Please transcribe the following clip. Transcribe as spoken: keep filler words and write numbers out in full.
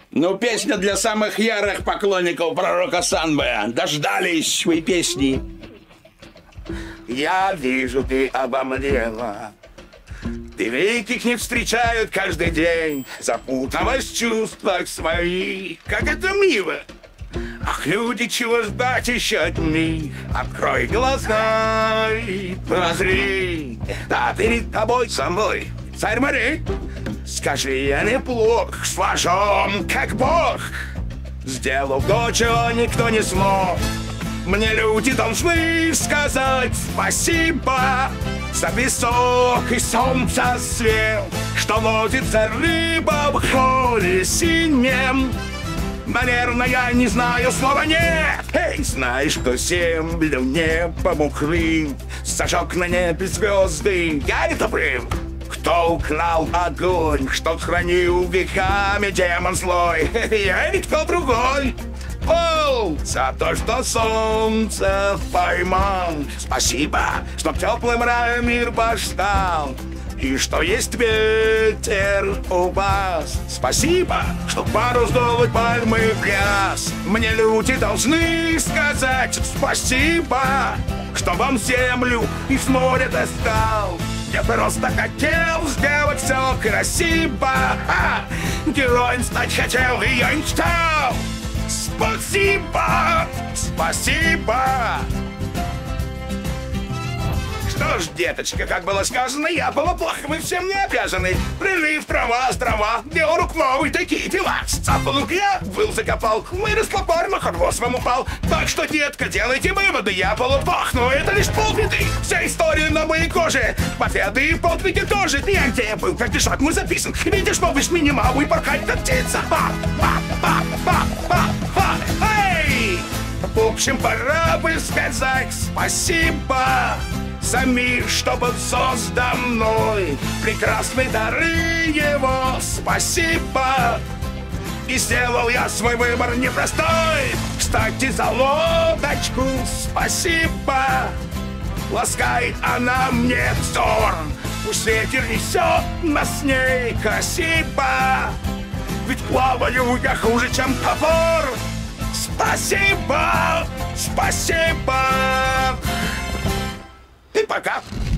Ну, песня для самых ярых поклонников пророка Санбэ. Дождались вы песни. Я вижу, ты обомлела. Ты ведь их не встречают каждый день. Запуталась в чувствах своих. Как это мило. Ах, люди, чего ждать еще от них? Открой глаза и прозри. Да перед тобой, со мной, царь морей. Скажи, я неплох, сложен, как Бог. Сделал то, чего никто не смог. Мне люди должны сказать спасибо за песок и солнце свет, что ловится рыба в хоре синем. Наверное, я не знаю слова «нет». Эй, знаешь, кто землю небо укрыл, зажег на небе звезды, я это был. Кто украл огонь, что хранил веками демон злой, я и кто другой. О, за то, что солнце поймал. Спасибо, что теплым раем мир стал. И что есть ветер у вас. Спасибо, что пару сдувать пальмы в пляс. Мне люди должны сказать спасибо, что вам землю из моря достал. Я просто хотел сделать все красиво. А, героем стать хотел, и я не стал. Спасибо, спасибо. Что ж, деточка, как было сказано, я было плохо, мы всем не обязаны. Прилив, трава, острова, делал рук новый, такие дела. Сцапал лук я, был закопал, выросла пальма, хвост вам упал. Так что, детка, делайте выводы, я полуплох, но это лишь полбеды. Вся история на моей коже, победы и подвиги тоже. Я где я был, как дышать мой записан. Видишь, малыш, меня могу и порхать, как птица. Па, па, па, па, па, па. Эй! В общем, пора бы сказать спасибо за мир, что был создан мной. Прекрасные дары его, спасибо. И сделал я свой выбор непростой. Кстати, за лодочку спасибо. Ласкает она мне взор. Пусть ветер несет нас с ней красиво. Ведь плаваю я хуже, чем топор. Спасибо, спасибо. И пока.